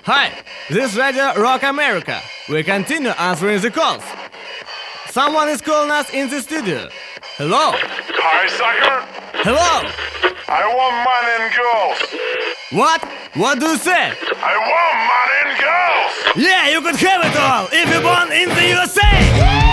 Hi, this is Radio Rock America. We continue answering the calls. Someone is calling us in the studio. Hello? Hi, sucker. Hello? I want money and girls. What? What do you say? I want money and girls. Yeah, you could have it all if you're born in the USA!